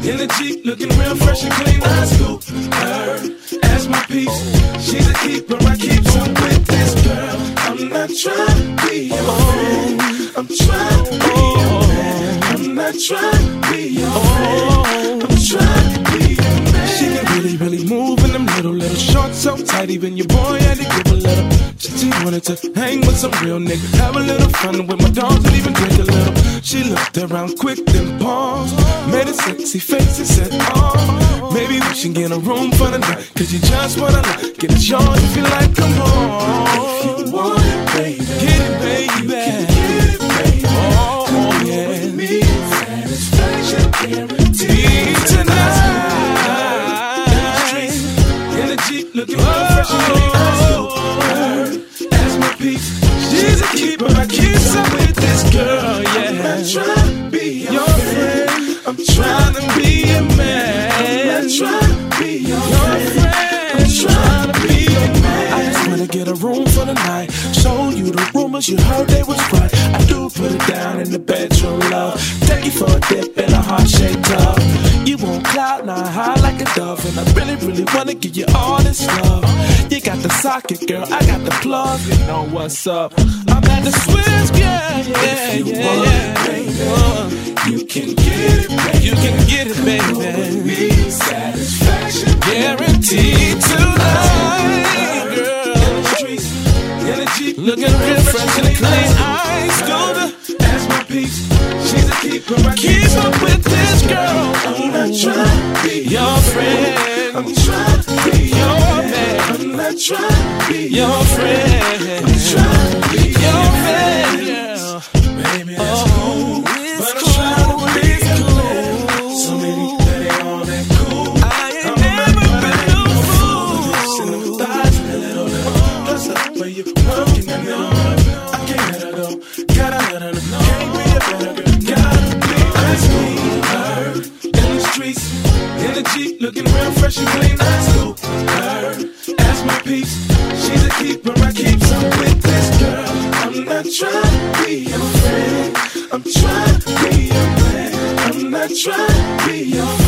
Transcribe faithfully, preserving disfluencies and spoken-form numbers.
in the Jeep, looking real fresh and clean. I scoop her as my piece. She's a keeper, I keep on with this girl. I'm not trying to be your friend. I'm trying to be your man. I'm not trying to be your friend. I'm trying to be your man. She can really, really move in them little, little shorts so tight. Even your boy had to give a little. She wanted to hang with some real niggas, have a little fun with my dogs and even drink a little. She looked around quick, then paused, made a sexy face and said, oh, maybe we should get a room for the night, cause you just wanna look, get it yours if you like, come on. If you want it, baby, get it, baby, you can get it, baby. Oh, oh yeah, with me, satisfaction guaranteed tonight. In the streets, in the Jeep, looking real fresh and clean. She's a keeper, I keep up with this girl, yeah. I'm not trying to be your friend. I'm trying to be a man. I'm not trying to be your friend. I'm trying to be a man. I just wanna get a room for the night. Show you the rumors you heard they was right. I do put it down in the bedroom, love. Take you for a dip in a heart-shaped tub. You won't cloud nine high like a dove. And I really, really wanna give you all this love. You got the socket, girl, I got the plug. You know what's up. I'm at the switch, yeah, yeah, if you yeah, want yeah. It, baby, uh, you can get it, baby. You can get it, baby. With me, satisfaction guaranteed tonight, girl. In the streets, in the Jeep, looking real fresh and clean. Ice scooter, that's my piece. She's a keeper, I keep up with this girl. I'm not trying to be your friend. I'm trying to be your man. I'm not trying to be your friend. I'm trying to be your friend, girl. Baby, that's cool, but I'm trying to be your man. So many that ain't all that cool. I ain't never been no fool. In them thighs and a little little. Plus up where you working and know. I can't let her go. Gotta let her know. Can't be a better girl. Gotta be ice cream. Her in the streets, in the Jeep, looking real fresh and clean. I scoop her as my piece. She's a keeper, I keep up with this girl. I'm not trying to be your friend. I'm trying to be your man. I'm not trying to be your friend.